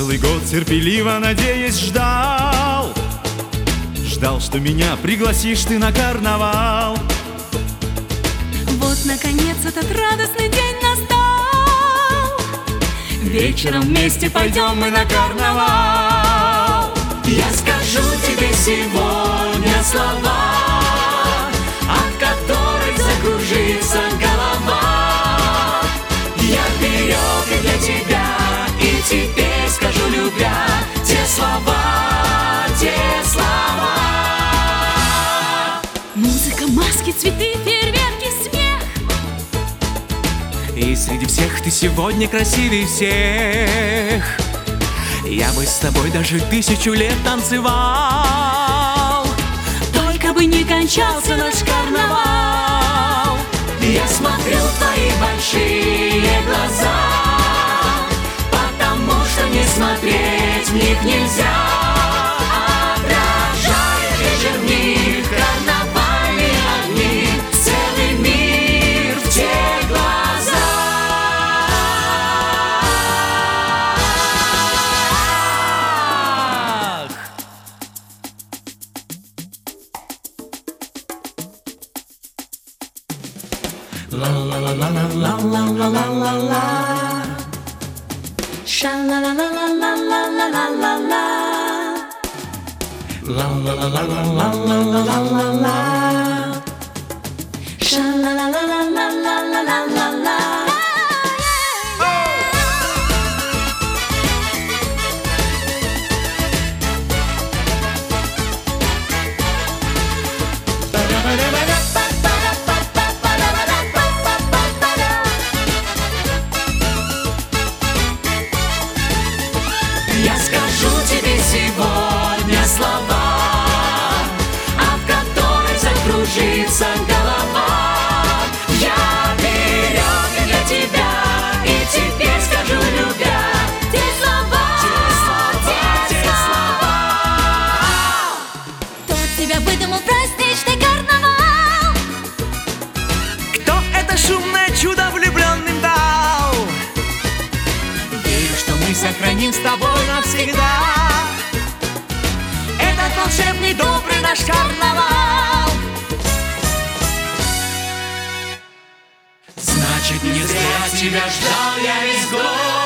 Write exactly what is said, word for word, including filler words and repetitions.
целый год терпеливо, надеясь, ждал. Ждал, что меня пригласишь ты на карнавал. Вот, наконец, этот радостный день настал. Вечером вместе пойдем мы на карнавал. Я скажу тебе сегодня слова, от которых закружится голова. Я берег и для тебя, и теперь скажу, любя, те слова, те слова. Музыка, маски, цветы, фейерверки, смех. И среди всех ты сегодня красивее всех. Я бы с тобой даже тысячу лет танцевал, Только бы не кончался наш карнавал. Я смотрю в твои большие глаза, потому что не смотреть в них нельзя. Отражает вечер в них карнавальные огни, целый мир в те глаза. Ла-ла-ла-ла-ла-ла-ла-ла-ла. Ша-ла-ла-ла-ла-ла-ла-ла-ла. Ла-ла-ла-ла-ла-ла-ла-ла-ла. Ша-ла-ла-ла-ла-ла-ла-ла-ла. Я скажу тебе сегодня слова, от которых закружится голова. Я берег и для тебя, и теперь скажу, любя, те слова, те слова, те слова. Кто тебя выдумал праздничный карнавал? кто это шумное чудо влюбленным дал? Верю, что мы сохраним с тобой навсегда этот волшебный, добрый наш карнавал. Значит, не зря тебя ждал я весь год.